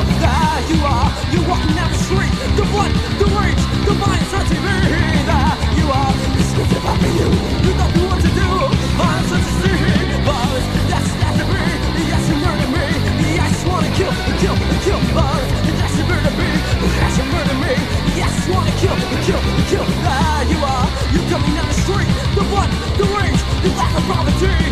There you are, you're walking down the street. The blood, the rage, the violence on TV. There you are, it's nothing about me. You don't know what to do. Violence on the street. Violence, that's the me. Yes, you murder me. Yes, you wanna kill. Violence, that's you murder me. Yes, you murder me. Yes, you wanna kill. There you are, you're coming down the street. The blood, the rage, the lack of property.